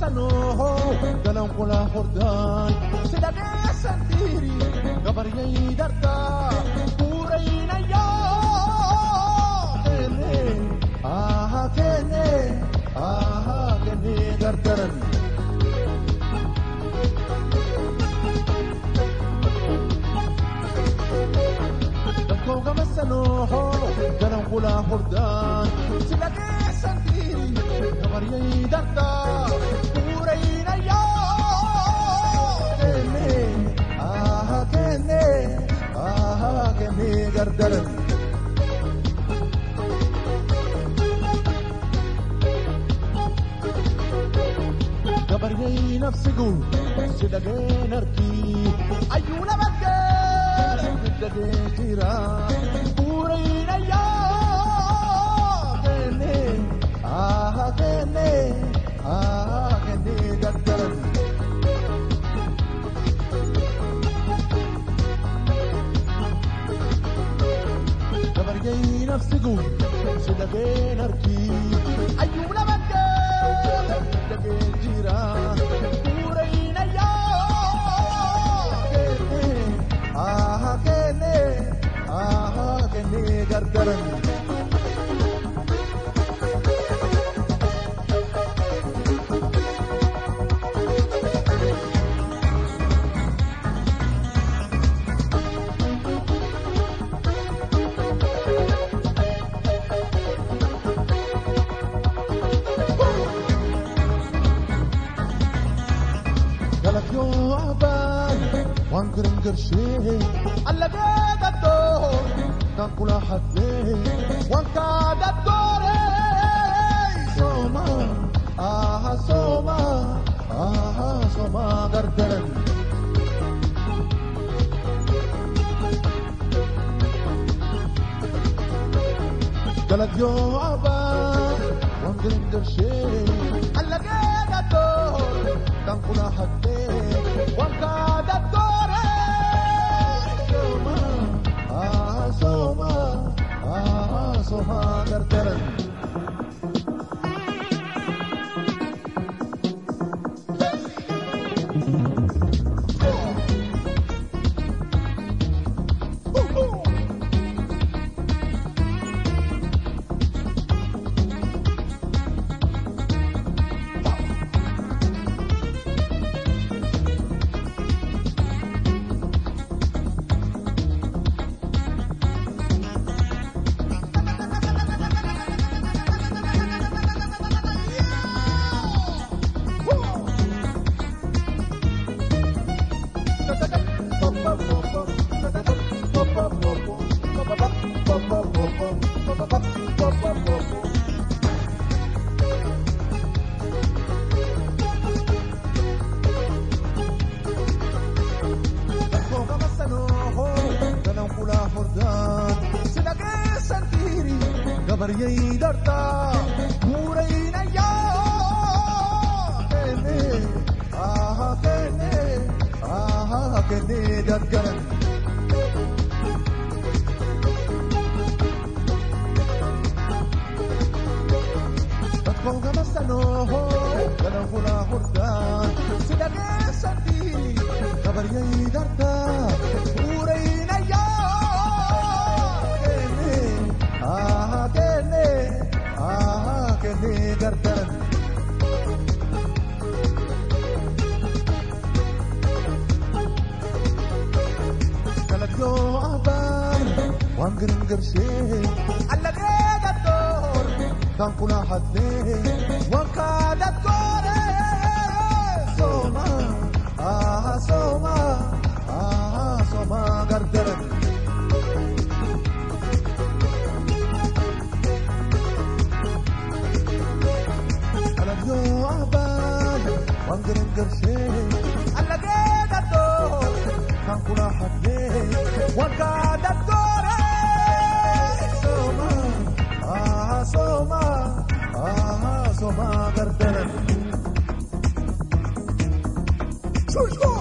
masano dalam kula hordan sila kaya sandiri kabaryay darta puray na yo kene dardaran dako ka masano dalam kula hordan sila kaya sandiri kabaryay darta puray na yo kene dardaran kabaryay nafsigu sidageen arki ayuna bagger sidageen jira puray na yo kene dardaran kabaryay nafsigu sidageen arki ayuna bagger sidageen jira puray na yo kene dardaran وان كرم قرشي على قاد الدور ناكل حدي وان كاد الدور سوما سوما دردرن قالت يو أبا وان كرم قرشي على قاد الدور ناكل حدي وان كاد الدور Soma dardaran kabaryay darta puray na yo kene dardaran dako ka masano dalam kula hordan sila kaya sandiri kabaryay darta puray na yo kene dardaran kalat yo aban wang gereng gerse alla gada tor dan kula hadde wang kada tore soma dardaran yo aban wang gereng gerse alla gada tor dan kula hadde wang kada tore soma dardaran